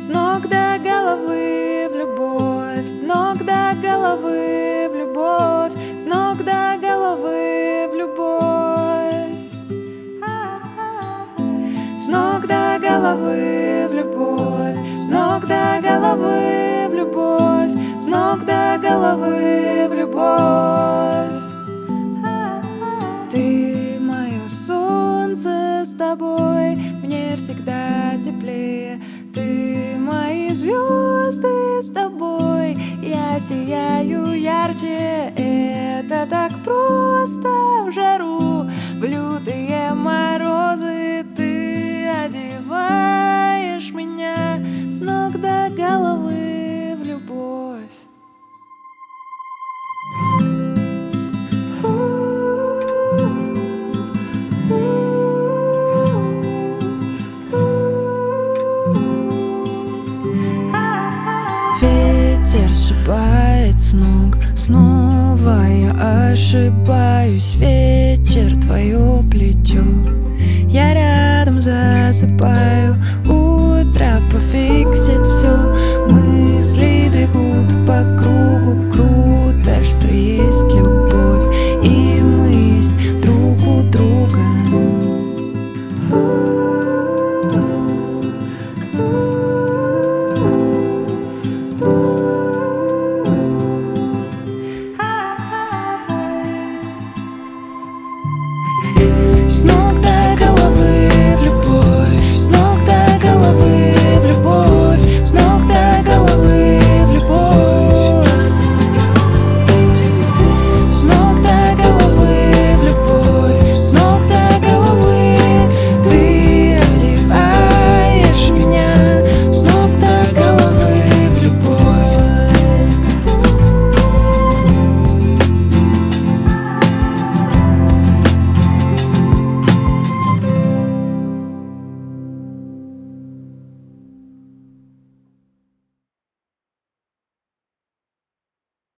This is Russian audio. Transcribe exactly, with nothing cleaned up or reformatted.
ног до головы в любовь, с ног до головы в любовь, с ног до головы в любовь, с ног до головы в любовь, с ног до головы в любовь, с ног до головы в любовь. Ты мое солнце, с тобой мне всегда теплее. Ты мои звезды, с тобой я сияю ярче. Это так просто в жару, в лютые морозы ты одеваешь меня с ног до головы в любовь. Ветер сшибает с ног, снова я ошибаюсь. Вечер, твое плечо, я рядом засыпаю.